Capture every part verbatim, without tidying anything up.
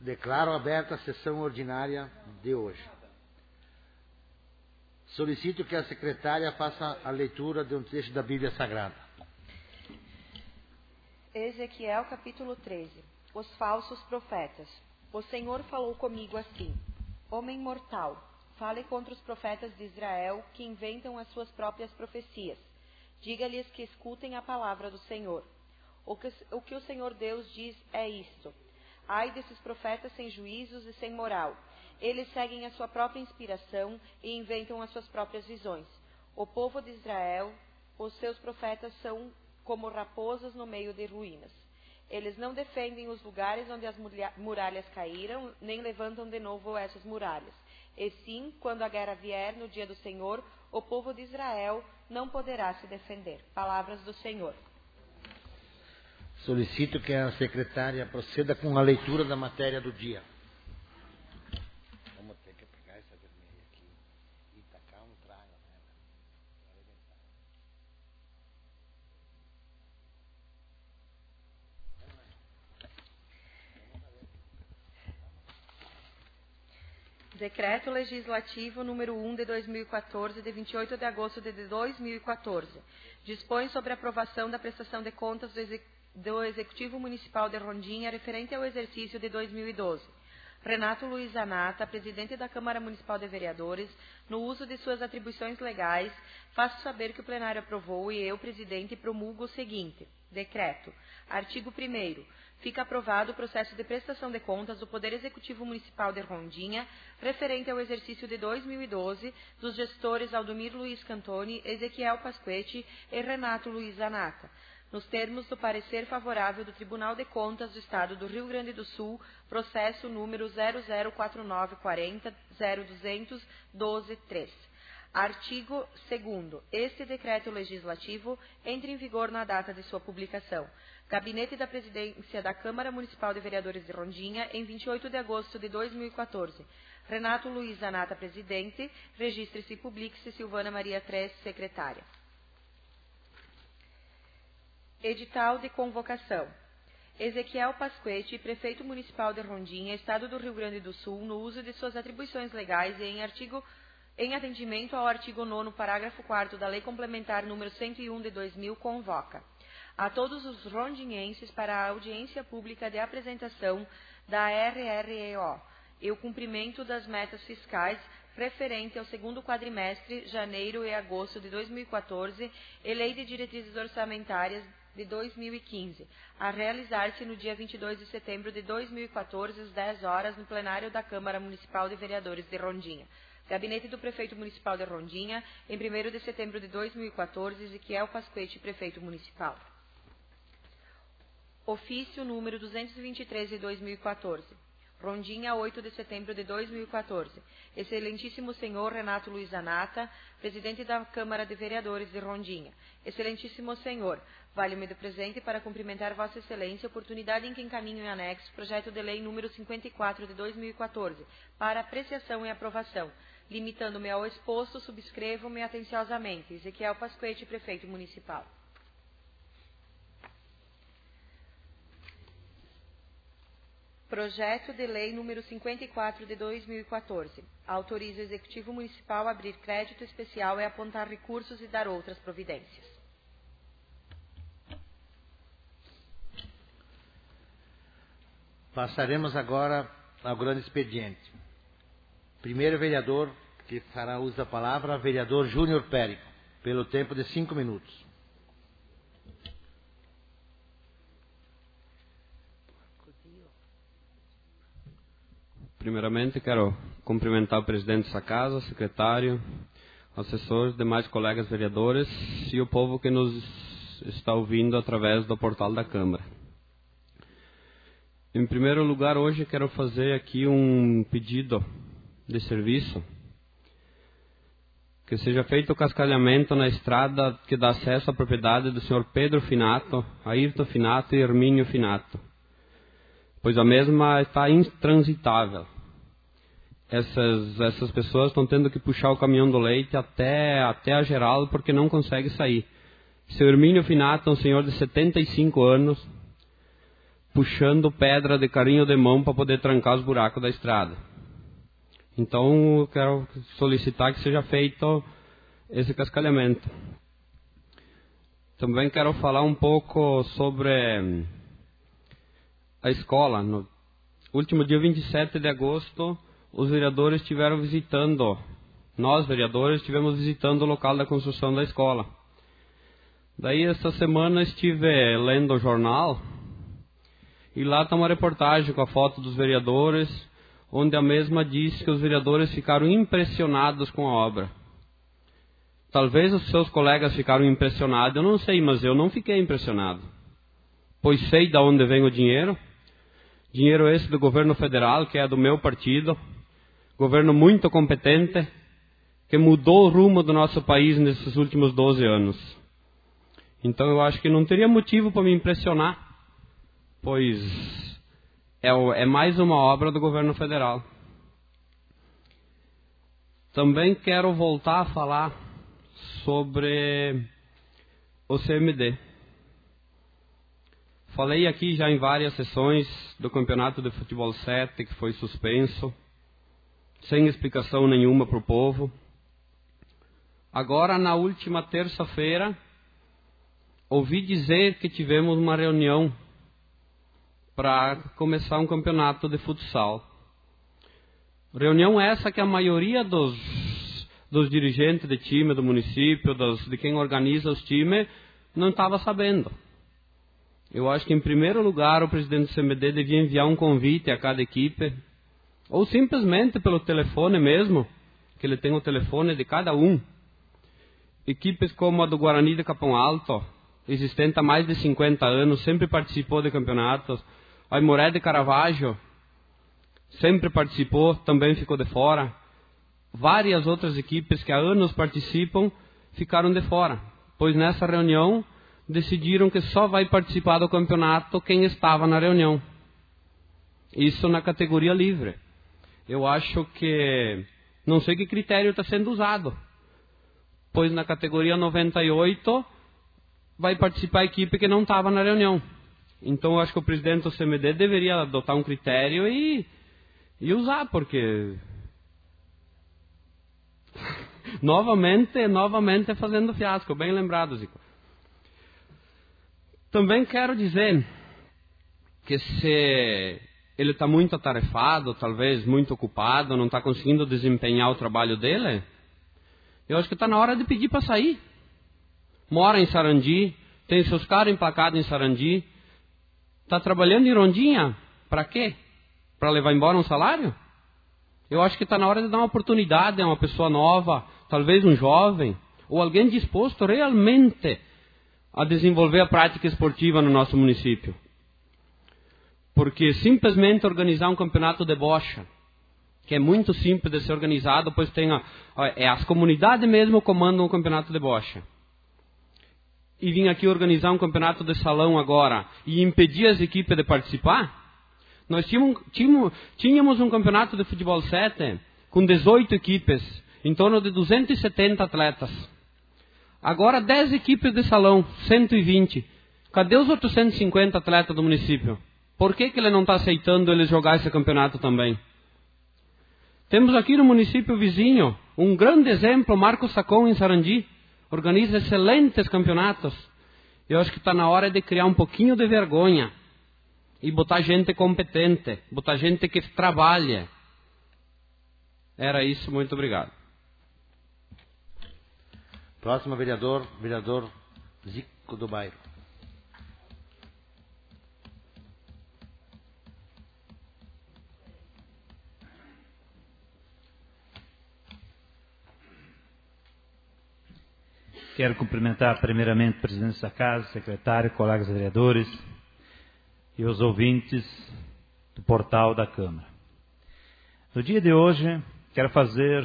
Declaro aberta a sessão ordinária de hoje. Solicito que a secretária faça a leitura de um trecho da Bíblia Sagrada. Ezequiel capítulo treze. Os falsos profetas. O Senhor falou comigo assim: Homem mortal, fale contra os profetas de Israel que inventam as suas próprias profecias. Diga-lhes que escutem a palavra do Senhor. O que, o que o Senhor Deus diz é isto: Ai desses profetas sem juízos e sem moral. Eles seguem a sua própria inspiração e inventam as suas próprias visões. O povo de Israel, os seus profetas são como raposas no meio de ruínas. Eles não defendem os lugares onde as muralhas caíram, nem levantam de novo essas muralhas. E sim, quando a guerra vier no dia do Senhor, o povo de Israel não poderá se defender. Palavras do Senhor. Solicito que a secretária proceda com a leitura da matéria do dia. Vamos ter que pegar essa vermelha aqui e tacar um trago nela. Decreto Legislativo número um de dois mil e quatorze, de vinte e oito de agosto de dois mil e quatorze. Dispõe sobre a aprovação da prestação de contas do Executivo do Executivo Municipal de Rondinha referente ao exercício de dois mil e doze. Renato Luiz Zanata, presidente da Câmara Municipal de Vereadores, no uso de suas atribuições legais, faço saber que o plenário aprovou e eu, presidente, promulgo o seguinte: Decreto. Artigo primeiro. Fica aprovado o processo de prestação de contas do Poder Executivo Municipal de Rondinha referente ao exercício de dois mil e doze dos gestores Aldomir Luiz Cantoni, Ezequiel Pasquetti e Renato Luiz Zanata, nos termos do parecer favorável do Tribunal de Contas do Estado do Rio Grande do Sul, processo número zero zero quatro nove quatro zero zero duzentos doze três. Artigo segundo. Este decreto legislativo entra em vigor na data de sua publicação. Gabinete da Presidência da Câmara Municipal de Vereadores de Rondinha, em vinte e oito de agosto de dois mil e quatorze. Renato Luiz Zanata, presidente. Registre-se e publique-se Silvana Maria Três, secretária. Edital de convocação. Ezequiel Pasquetti, prefeito municipal de Rondinha, Estado do Rio Grande do Sul, no uso de suas atribuições legais e em, artigo, em atendimento ao artigo nono, parágrafo quarto da Lei Complementar número cento e um de dois mil, convoca a todos os rondinhenses para a audiência pública de apresentação da R R E O e o cumprimento das metas fiscais referente ao segundo quadrimestre, janeiro e agosto de dois mil e quatorze, e Lei de Diretrizes Orçamentárias de dois mil e quinze, a realizar-se no dia vinte e dois de setembro de dois mil e quatorze, às dez horas, no plenário da Câmara Municipal de Vereadores de Rondinha. Gabinete do Prefeito Municipal de Rondinha, em primeiro de setembro de dois mil e quatorze, Ezequiel Pasquetti, Prefeito Municipal. Ofício número duzentos e vinte e três de dois mil e quatorze. Rondinha, oito de setembro de dois mil e quatorze. Excelentíssimo senhor Renato Luiz Zanata, presidente da Câmara de Vereadores de Rondinha. Excelentíssimo senhor, valho-me do presente para cumprimentar Vossa Excelência, oportunidade em que encaminho em anexo projeto de lei número cinquenta e quatro de dois mil e quatorze, para apreciação e aprovação. Limitando-me ao exposto, subscrevo-me atenciosamente. Ezequiel Pasquetti, prefeito municipal. Projeto de Lei número cinquenta e quatro de dois mil e quatorze. Autoriza o Executivo Municipal a abrir crédito especial e apontar recursos e dar outras providências. Passaremos agora ao grande expediente. Primeiro vereador que fará uso da palavra, vereador Júnior Périco, pelo tempo de cinco minutos. Primeiramente, quero cumprimentar o presidente dessa casa, o secretário, assessores, demais colegas vereadores e o povo que nos está ouvindo através do portal da Câmara. Em primeiro lugar, hoje quero fazer aqui um pedido de serviço, que seja feito o cascalhamento na estrada que dá acesso à propriedade do senhor Pedro Finato, Ayrton Finato e Hermínio Finato, pois a mesma está intransitável. Essas, essas pessoas estão tendo que puxar o caminhão do leite até, até a Geraldo porque não consegue sair. Seu Hermínio Finato é um senhor de setenta e cinco anos, puxando pedra de carinho de mão para poder trancar os buracos da estrada. Então, eu quero solicitar que seja feito esse cascalhamento. Também quero falar um pouco sobre a escola. No último dia vinte e sete de agosto, os vereadores estiveram visitando, nós vereadores estivemos visitando o local da construção da escola. Daí, esta semana, estive lendo o jornal e lá está uma reportagem com a foto dos vereadores, onde a mesma diz que os vereadores ficaram impressionados com a obra. Talvez os seus colegas ficaram impressionados, eu não sei, mas eu não fiquei impressionado. Pois sei de onde vem o dinheiro. Dinheiro esse do governo federal, que é do meu partido. Governo muito competente, que mudou o rumo do nosso país nesses últimos doze anos. Então eu acho que não teria motivo para me impressionar, pois é, o, é mais uma obra do governo federal. Também quero voltar a falar sobre o C M D. Falei aqui já em várias sessões do campeonato de futebol sete, que foi suspenso, sem explicação nenhuma para o povo. Agora, na última terça-feira, ouvi dizer que tivemos uma reunião para começar um campeonato de futsal. Reunião essa que a maioria dos, dos dirigentes de time do município, dos, de quem organiza os times, não estava sabendo. Eu acho que, em primeiro lugar, o presidente do C M D devia enviar um convite a cada equipe, ou simplesmente pelo telefone mesmo, que ele tem o telefone de cada um. Equipes como a do Guarani de Capão Alto, existente há mais de cinquenta anos, sempre participou de campeonatos. A Aimoré de Caravaggio sempre participou, também ficou de fora. Várias outras equipes que há anos participam ficaram de fora, pois nessa reunião decidiram que só vai participar do campeonato quem estava na reunião. Isso na categoria livre. Eu acho que não sei que critério está sendo usado, pois na categoria noventa e oito vai participar a equipe que não estava na reunião. Então eu acho que o presidente do C M D deveria adotar um critério e, e usar, porque novamente, novamente fazendo fiasco, bem lembrado, Zico. Também quero dizer que se ele está muito atarefado, talvez muito ocupado, não está conseguindo desempenhar o trabalho dele, eu acho que está na hora de pedir para sair. Mora em Sarandi, tem seus caras emplacados em Sarandi, está trabalhando em Rondinha, para quê? Para levar embora um salário? Eu acho que está na hora de dar uma oportunidade a uma pessoa nova, talvez um jovem, ou alguém disposto realmente a desenvolver a prática esportiva no nosso município. Porque simplesmente organizar um campeonato de bocha, que é muito simples de ser organizado, pois tem a, é, as comunidades mesmo comandam o campeonato de bocha. E vir aqui organizar um campeonato de salão agora e impedir as equipes de participar? Nós tínhamos, tínhamos, tínhamos um campeonato de futebol sete com dezoito equipes, em torno de duzentos e setenta atletas. Agora dez equipes de salão, cento e vinte. Cadê os outros cento e cinquenta atletas do município? Por que que ele não está aceitando eles jogar esse campeonato também? Temos aqui no município vizinho um grande exemplo, Marcos Sacon em Sarandi. Organiza excelentes campeonatos. Eu acho que está na hora de criar um pouquinho de vergonha e botar gente competente, botar gente que trabalha. Era isso, muito obrigado. Próximo vereador, vereador Zico do Bairro. Quero cumprimentar primeiramente o presidente da Casa, secretário, colegas vereadores e os ouvintes do portal da Câmara. No dia de hoje, quero fazer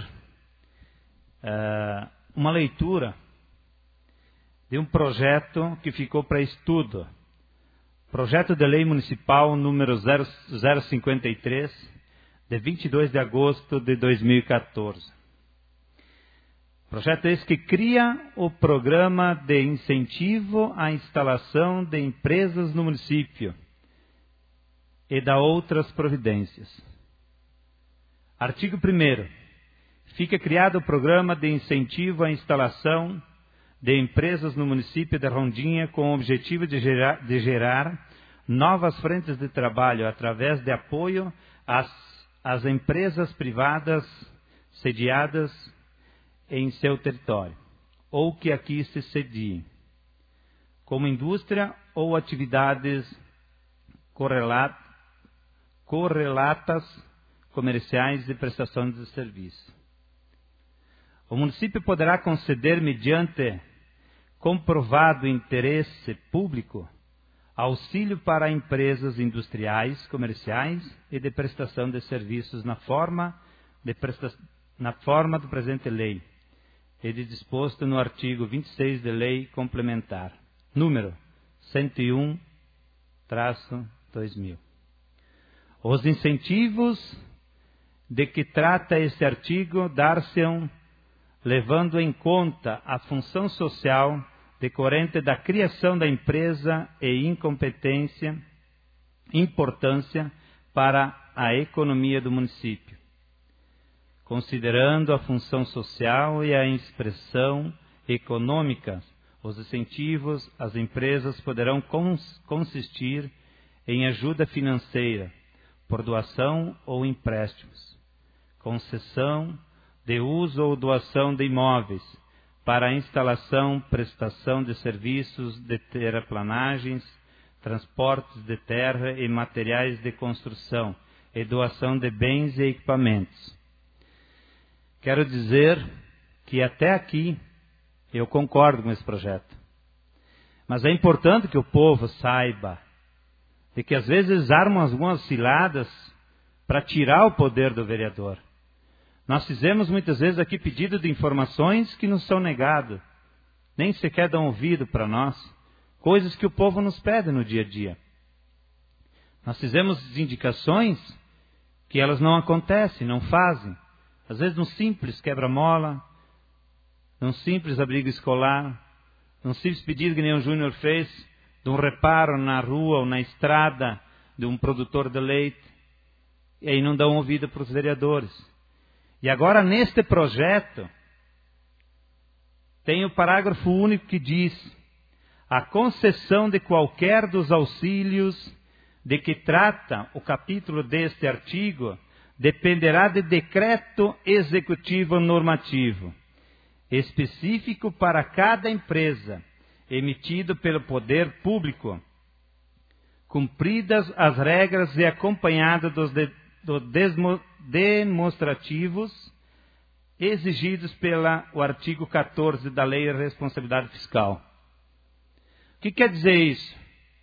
uh, uma leitura de um projeto que ficou para estudo. Projeto de Lei Municipal número zero zero cinquenta e três, de vinte e dois de agosto de dois mil e quatorze. Projeto esse que cria o Programa de Incentivo à Instalação de Empresas no Município, que é o PINE, que é o Programa de Incentivo à Instalação de Empresas no Município, que é o PINE, que é o Programa de Incentivo à Instalação de Empresas no Município. Projeto esse que cria o Programa de Incentivo à Instalação de Empresas no Município, que é o PINE, que é o Programa de Incentivo à Instalação de Empresas no Município. e da outras providências. Artigo primeiro. Fica criado o programa de incentivo à instalação de empresas no município de Rondinha com o objetivo de gerar, de gerar novas frentes de trabalho através de apoio às, às empresas privadas sediadas em seu território, ou que aqui se sediem, como indústria ou atividades correlat, correlatas comerciais de prestação de serviço. O município poderá conceder, mediante comprovado interesse público, auxílio para empresas industriais, comerciais e de prestação de serviços na forma, de presta... na forma do presente lei, e de disposto no artigo vinte e seis da Lei Complementar, número cento e um traço dois mil. Os incentivos de que trata este artigo dar-se-ão levando em conta a função social decorrente da criação da empresa e incompetência, importância para a economia do município. Considerando a função social e a expressão econômica, os incentivos às empresas poderão cons- consistir em ajuda financeira, por doação ou empréstimos, concessão de uso ou doação de imóveis, para a instalação, prestação de serviços de terraplanagens, transportes de terra e materiais de construção, e doação de bens e equipamentos. Quero dizer que até aqui eu concordo com esse projeto. Mas é importante que o povo saiba de que às vezes armam algumas ciladas para tirar o poder do vereador. Nós fizemos muitas vezes aqui pedido de informações que nos são negadas. Nem sequer dão ouvido para nós. Coisas que o povo nos pede no dia a dia. Nós fizemos indicações que elas não acontecem, não fazem. Às vezes num simples quebra-mola, num simples abrigo escolar, num simples pedido que nem o Júnior fez, de um reparo na rua ou na estrada de um produtor de leite. E aí não dão ouvido para os vereadores. E agora, neste projeto, tem o parágrafo único que diz: a concessão de qualquer dos auxílios de que trata o capítulo deste artigo dependerá de decreto executivo normativo, específico para cada empresa, emitido pelo poder público, cumpridas as regras e acompanhado dos de, do desmo, demonstrativos exigidos pelo artigo quatorze da Lei de Responsabilidade Fiscal. O que quer dizer isso?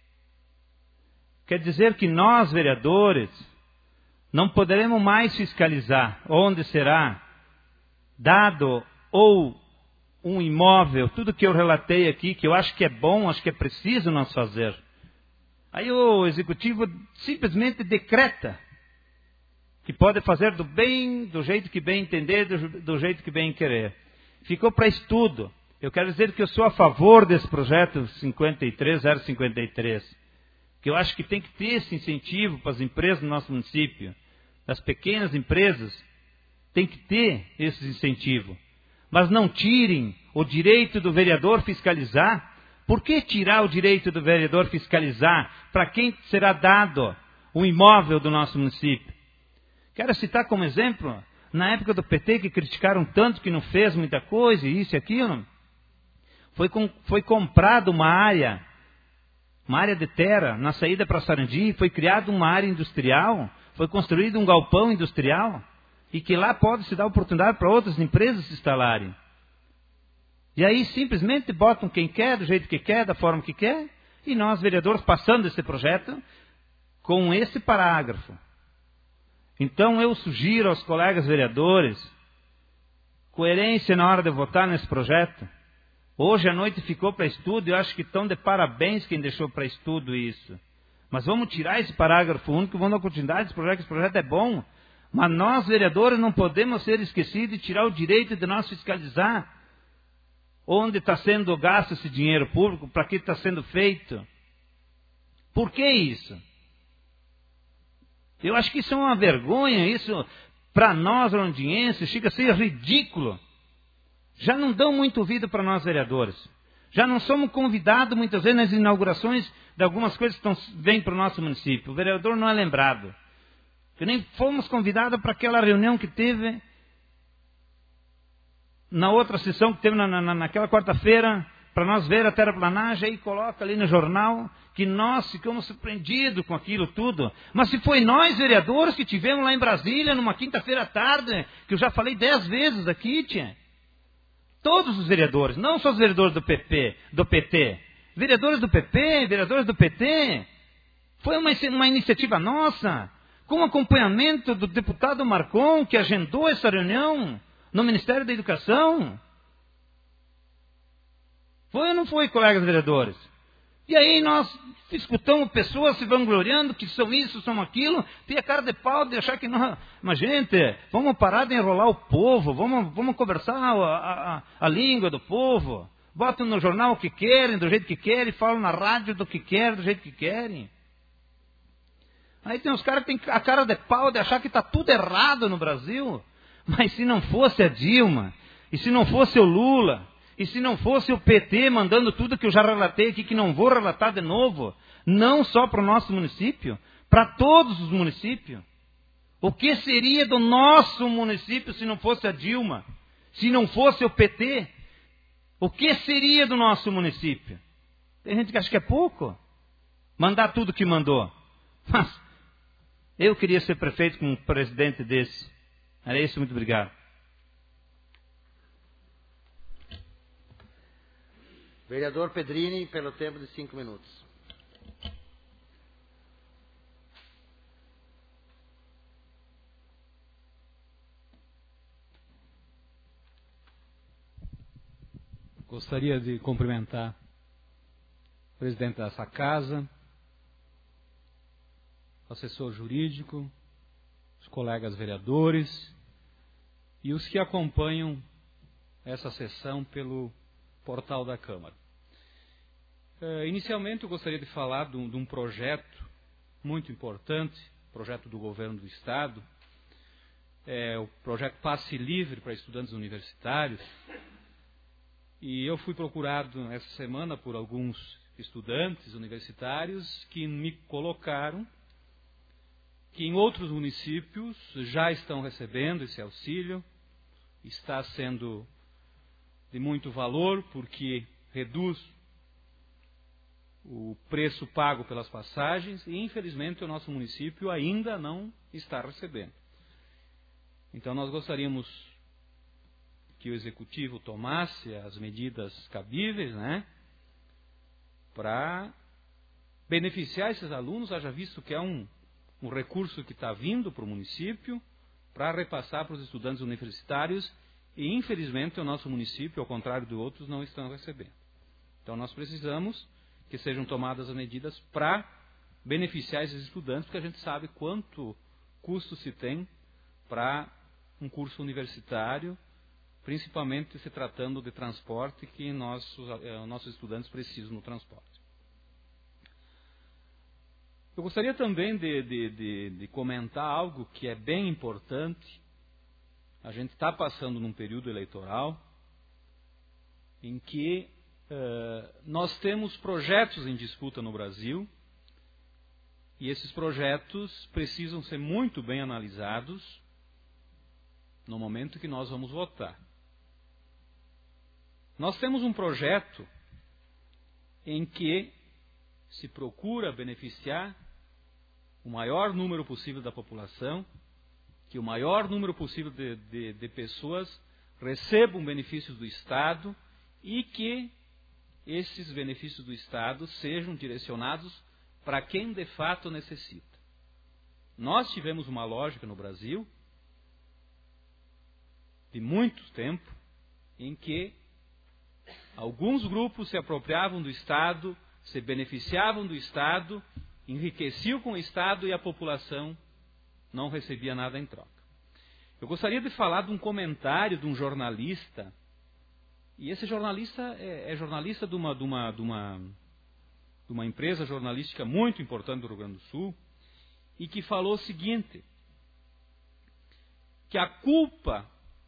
Quer dizer que nós, vereadores, não poderemos mais fiscalizar onde será dado ou um imóvel, tudo que eu relatei aqui, que eu acho que é bom, acho que é preciso nós fazer. Aí o executivo simplesmente decreta que pode fazer do bem, do jeito que bem entender, do, do jeito que bem querer. Ficou para estudo. Eu quero dizer que eu sou a favor desse projeto cinquenta e três zero cinquenta e três. Que eu acho que tem que ter esse incentivo para as empresas do nosso município. As pequenas empresas tem que ter esse incentivo. Mas não tirem o direito do vereador fiscalizar. Por que tirar o direito do vereador fiscalizar para quem será dado o imóvel do nosso município? Quero citar como exemplo, na época do P T, que criticaram tanto que não fez muita coisa, isso e aquilo, foi, com, foi comprado uma área, uma área de terra, na saída para Sarandi, foi criada uma área industrial, foi construído um galpão industrial, e que lá pode se dar oportunidade para outras empresas se instalarem. E aí simplesmente botam quem quer, do jeito que quer, da forma que quer, e nós, vereadores, passando esse projeto com esse parágrafo. Então eu sugiro aos colegas vereadores coerência na hora de votar nesse projeto. Hoje à noite ficou para estudo, eu acho que estão de parabéns quem deixou para estudo isso. Mas vamos tirar esse parágrafo único, vamos dar continuidade a esse projeto, esse projeto é bom. Mas nós, vereadores, não podemos ser esquecidos de tirar o direito de nós fiscalizar onde está sendo gasto esse dinheiro público, para que está sendo feito. Por que isso? Eu acho que isso é uma vergonha, isso para nós rondienses chega a ser ridículo. Já não dão muito ouvido para nós vereadores. Já não somos convidados muitas vezes nas inaugurações de algumas coisas que estão, vêm para o nosso município. O vereador não é lembrado. Que nem fomos convidados para aquela reunião que teve na outra sessão que teve na, na, naquela quarta-feira, para nós ver a terraplanagem, aí coloca ali no jornal que nós ficamos surpreendidos com aquilo tudo. Mas se foi nós, vereadores, que tivemos lá em Brasília, numa quinta-feira à tarde, que eu já falei dez vezes aqui, tia. Todos os vereadores, não só os vereadores do P P, do P T. Vereadores do P P, vereadores do P T. Foi uma, uma iniciativa nossa, com acompanhamento do deputado Marcon, que agendou essa reunião no Ministério da Educação. Foi ou não foi, colegas vereadores? E aí nós escutamos pessoas se vangloriando que são isso, são aquilo, tem a cara de pau de achar que nós... Mas, gente, vamos parar de enrolar o povo, vamos, vamos conversar a, a, a língua do povo. Botam no jornal o que querem, do jeito que querem, falam na rádio do que querem, do jeito que querem. Aí tem uns caras que têm a cara de pau de achar que está tudo errado no Brasil. Mas se não fosse a Dilma, e se não fosse o Lula... E se não fosse o P T mandando tudo que eu já relatei aqui, que não vou relatar de novo, não só para o nosso município, para todos os municípios. O que seria do nosso município se não fosse a Dilma? Se não fosse o P T? O que seria do nosso município? Tem gente que acha que é pouco. Mandar tudo que mandou. Mas eu queria ser prefeito com um presidente desse. Era isso, muito obrigado. Vereador Pedrini, pelo tempo de cinco minutos. Gostaria de cumprimentar o presidente dessa casa, o assessor jurídico, os colegas vereadores e os que acompanham essa sessão pelo portal da Câmara. Uh, inicialmente eu gostaria de falar de um, de um projeto muito importante, projeto do governo do Estado, é o projeto Passe Livre para estudantes universitários. E eu fui procurado essa semana por alguns estudantes universitários que me colocaram que em outros municípios já estão recebendo esse auxílio, está sendo de muito valor, porque reduz o preço pago pelas passagens e, infelizmente, o nosso município ainda não está recebendo. Então, nós gostaríamos que o Executivo tomasse as medidas cabíveis, né, para beneficiar esses alunos, haja visto que é um, um recurso que está vindo para o município, para repassar para os estudantes universitários. E, infelizmente, o nosso município, ao contrário de outros, não estão recebendo. Então, nós precisamos que sejam tomadas as medidas para beneficiar esses estudantes, porque a gente sabe quanto custo se tem para um curso universitário, principalmente se tratando de transporte, que nossos, nossos estudantes precisam no transporte. Eu gostaria também de, de, de, de comentar algo que é bem importante. A gente está passando num período eleitoral em que uh, nós temos projetos em disputa no Brasil e esses projetos precisam ser muito bem analisados no momento que nós vamos votar. Nós temos um projeto em que se procura beneficiar o maior número possível da população, que o maior número possível de, de, de pessoas recebam benefícios do Estado e que esses benefícios do Estado sejam direcionados para quem de fato necessita. Nós tivemos uma lógica no Brasil de muito tempo em que alguns grupos se apropriavam do Estado, se beneficiavam do Estado, enriqueciam com o Estado e a população não recebia nada em troca. Eu gostaria de falar de um comentário de um jornalista, e esse jornalista é, é jornalista de uma, de, uma, de, uma, de uma empresa jornalística muito importante do Rio Grande do Sul, e que falou o seguinte, que a culpa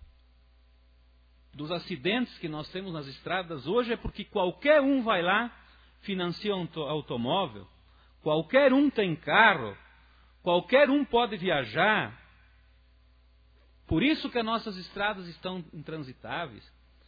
dos acidentes que nós temos nas estradas hoje é porque qualquer um vai lá, financia um automóvel, qualquer um tem carro, qualquer um pode viajar. Por isso que as nossas estradas estão intransitáveis.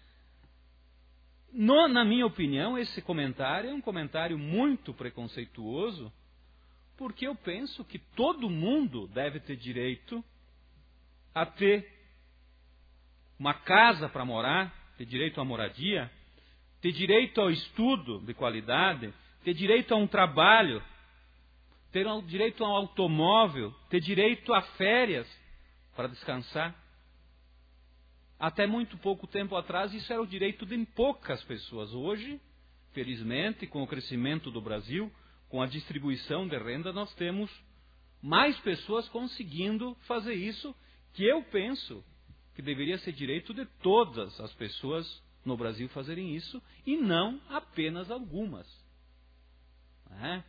No, na minha opinião, esse comentário é um comentário muito preconceituoso, porque eu penso que todo mundo deve ter direito a ter uma casa para morar, ter direito à moradia, ter direito ao estudo de qualidade, ter direito a um trabalho, ter direito a um automóvel, ter direito a férias para descansar. Até muito pouco tempo atrás isso era o direito de poucas pessoas. Hoje, felizmente, com o crescimento do Brasil, com a distribuição de renda, nós temos mais pessoas conseguindo fazer isso, que eu penso que deveria ser direito de todas as pessoas no Brasil fazerem isso, e não apenas algumas. É?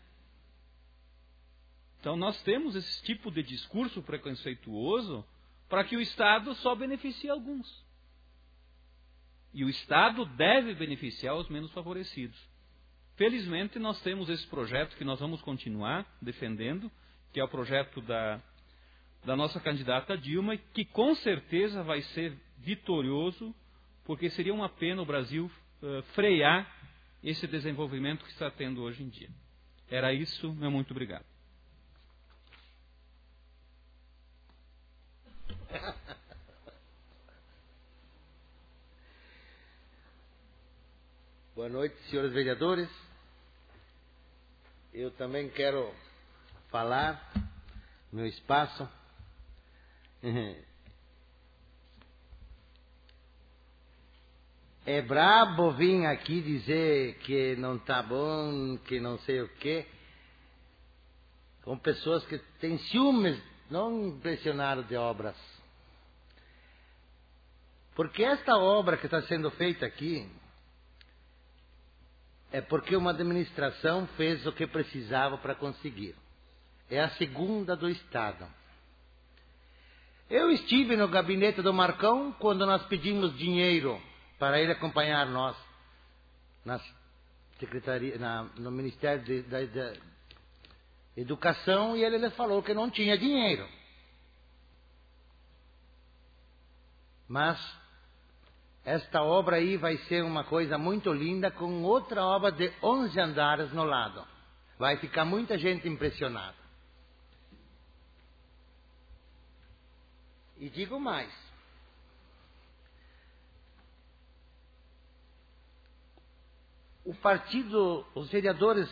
Então nós temos esse tipo de discurso preconceituoso para que o Estado só beneficie alguns. E o Estado deve beneficiar os menos favorecidos. Felizmente nós temos esse projeto que nós vamos continuar defendendo, que é o projeto da, da nossa candidata Dilma, que com certeza vai ser vitorioso, porque seria uma pena o Brasil uh, frear esse desenvolvimento que está tendo hoje em dia. Era isso, meu muito obrigado. Boa noite, senhores vereadores. Eu também quero falar no meu espaço. É brabo vir aqui dizer que não está bom, que não sei o quê, com pessoas que têm ciúmes, não impressionaram de obras. Porque esta obra que está sendo feita aqui é porque uma administração fez o que precisava para conseguir. É a segunda do Estado. Eu estive no gabinete do Marcão quando nós pedimos dinheiro para ele acompanhar nós na secretaria, na, no Ministério de, da, da Educação, e ele, ele falou que não tinha dinheiro. Mas esta obra aí vai ser uma coisa muito linda, com outra obra de onze andares no lado. Vai ficar muita gente impressionada. E digo mais. O partido, os vereadores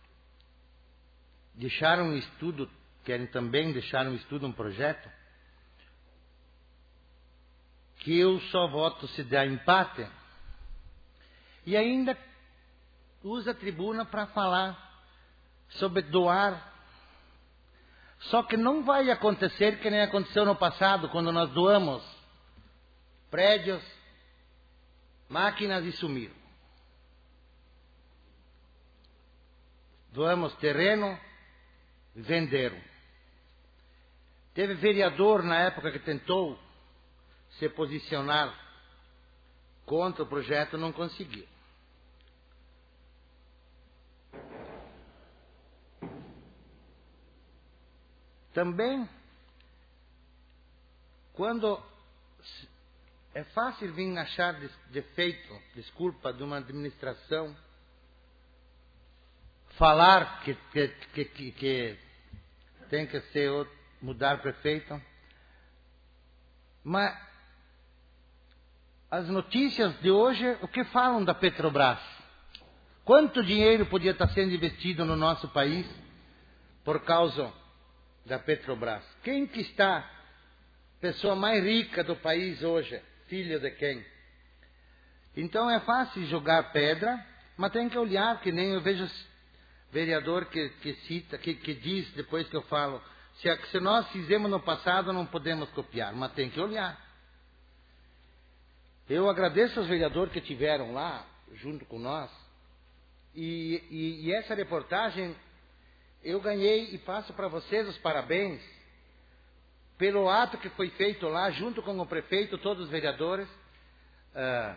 deixaram um estudo, querem também deixar um estudo, um projeto, que eu só voto se der empate, e ainda usa a tribuna para falar sobre doar. Só que não vai acontecer que nem aconteceu no passado, quando nós doamos prédios, máquinas e sumiram. Doamos terreno, venderam. Teve vereador na época que tentou se posicionar contra o projeto, não conseguiu. Também, quando é fácil vir achar defeito, desculpa, de uma administração, falar que, que, que, que tem que ser mudar prefeito, mas as notícias de hoje, o que falam da Petrobras? Quanto dinheiro podia estar sendo investido no nosso país por causa da Petrobras? Quem que está a pessoa mais rica do país hoje? Filho de quem? Então é fácil jogar pedra, mas tem que olhar, que nem eu vejo vereador que, que cita, que, que diz, depois que eu falo, se, se nós fizemos no passado, não podemos copiar, mas tem que olhar. Eu agradeço aos vereadores que estiveram lá, junto com nós, e, e, e essa reportagem eu ganhei e passo para vocês os parabéns pelo ato que foi feito lá, junto com o prefeito, todos os vereadores, uh,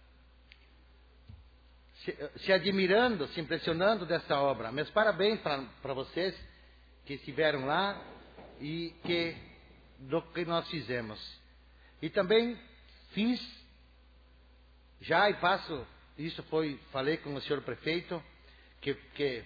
se, se admirando, se impressionando dessa obra. Meus parabéns para vocês que estiveram lá e que, do que nós fizemos. E também fiz, já e passo, isso foi, falei com o senhor prefeito, que, que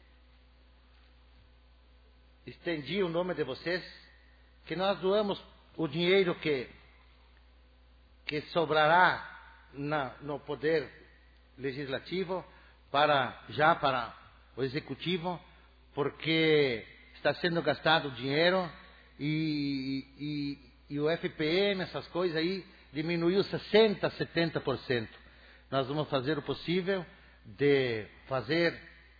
estendi o nome de vocês, que nós doamos o dinheiro que, que sobrará na, no poder legislativo para, já para o executivo, porque está sendo gastado dinheiro e, e, e o F P M, essas coisas aí, diminuiu sessenta por cento, setenta por cento. Nós vamos fazer o possível de fazer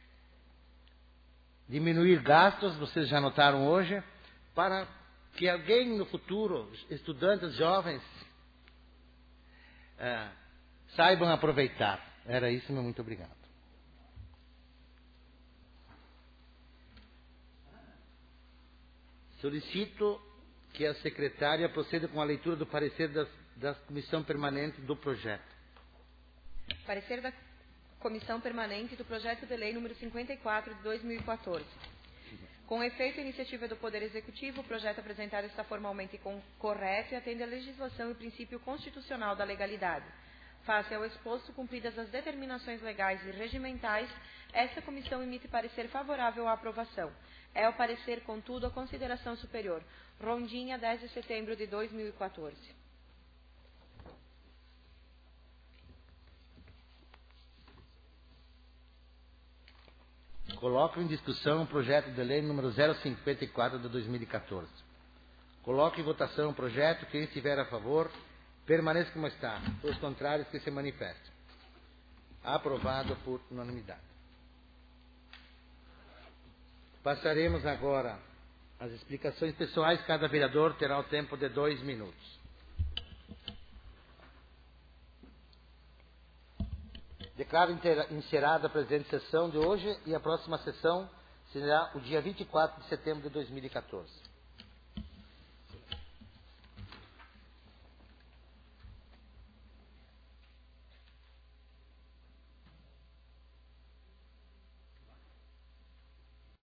diminuir gastos, vocês já notaram hoje, para que alguém no futuro, estudantes jovens, é, saibam aproveitar. Era isso, meu muito obrigado. Solicito que a secretária proceda com a leitura do parecer das, da Comissão Permanente do projeto. Parecer da Comissão Permanente do Projeto de Lei número cinquenta e quatro de dois mil e quatorze. Com efeito e iniciativa do Poder Executivo, o projeto apresentado está formalmente correto e atende à legislação e o princípio constitucional da legalidade. Face ao exposto, cumpridas as determinações legais e regimentais, esta comissão emite parecer favorável à aprovação. É o parecer, contudo, a consideração superior. Rondinha, dez de setembro de dois mil e quatorze. Coloco em discussão o projeto de lei número zero cinquenta e quatro de dois mil e quatorze. Coloco em votação o projeto. Quem estiver a favor, permaneça como está. Os contrários que se manifestem. Aprovado por unanimidade. Passaremos agora às explicações pessoais. Cada vereador terá o tempo de dois minutos. Declaro encerrada a presente sessão de hoje e a próxima sessão será o dia vinte e quatro de setembro de dois mil e quatorze.